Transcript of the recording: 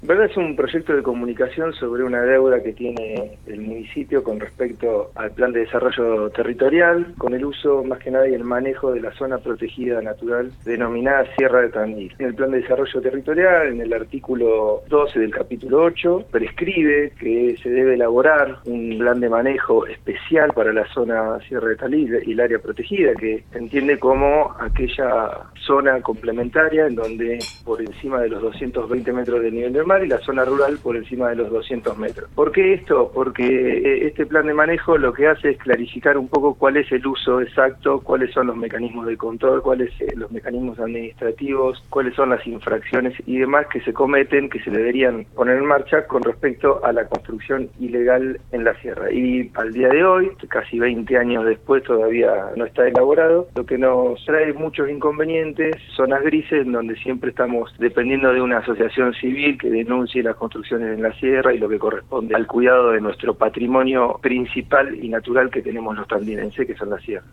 En verdad es un proyecto de comunicación sobre una deuda que tiene el municipio con respecto al plan de desarrollo territorial, con el uso más que nada y el manejo de la zona protegida natural denominada Sierra de Tandil. En el plan de desarrollo territorial, en el artículo 12 del capítulo 8, prescribe que se debe elaborar un plan de manejo especial para la zona Sierra de Tandil y el área protegida, que se entiende como aquella zona complementaria en donde por encima de los 220 metros del nivel del mar y la zona rural por encima de los 200 metros. ¿Por qué esto? Porque este plan de manejo lo que hace es clarificar un poco cuál es el uso exacto, cuáles son los mecanismos de control, cuáles los mecanismos administrativos, cuáles son las infracciones y demás que se cometen, que se deberían poner en marcha con respecto a la construcción ilegal en la sierra. Y al día de hoy, casi 20 años después, todavía no está elaborado, lo que nos trae muchos inconvenientes, zonas grises, en donde siempre estamos dependiendo de una asociación civil que denuncie las construcciones en la sierra y lo que corresponde al cuidado de nuestro patrimonio principal y natural que tenemos los tandinenses, que son las sierras.